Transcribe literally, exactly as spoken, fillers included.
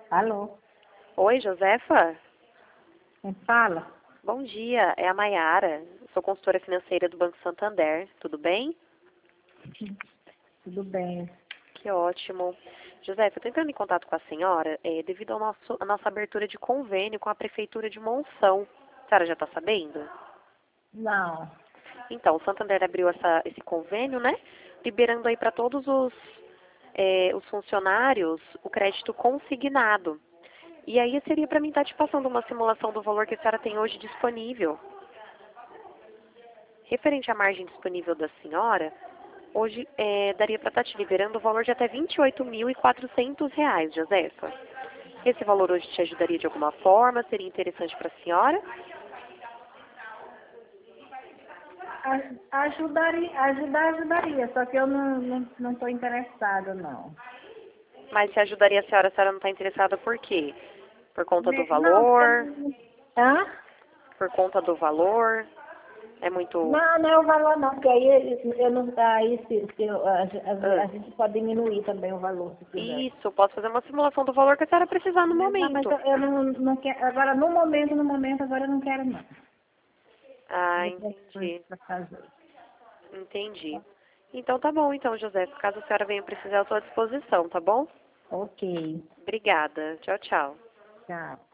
Alô, Oi, Josefa? quem fala? Bom dia, é a Maiara. Sou consultora financeira do Banco Santander. Tudo bem? Tudo bem. Que ótimo. Josefa, eu estou entrando em contato com a senhora é, devido ao nosso, à nossa abertura de convênio com a Prefeitura de Monção. A senhora já está sabendo? Não. Então, o Santander abriu essa, esse convênio, né? Liberando aí para todos os, é, os funcionários o crédito consignado. E aí seria para mim estar te passando uma simulação do valor que a senhora tem hoje disponível. Referente à margem disponível da senhora, hoje é, daria para estar te liberando o valor de até vinte e oito mil e quatrocentos reais, Josefa. Esse valor hoje te ajudaria de alguma forma? Seria interessante para a senhora? A- Ajudaria, ajudar, ajudaria, só que eu não não não estou interessada, não. Mas se ajudaria a senhora, a senhora não está interessada por quê? Por conta do Ne- Não, porque... valor? Hã? Por conta do valor? É muito... Não, não é o valor não, porque aí eles- eu não aí se, se eu- a, a- Ah, a gente pode diminuir também o valor se quiser. isso, posso fazer uma simulação do valor que a senhora precisar no Mas, não, mas momento. eu, eu não, não quero, agora no momento, no momento, agora eu não quero não. Ah, Eu tenho coisa entendi. para fazer. Entendi. Então tá bom, então, José. Caso a senhora venha precisar, eu estou à disposição, tá bom? Ok, Obrigada. Tchau, tchau. tchau.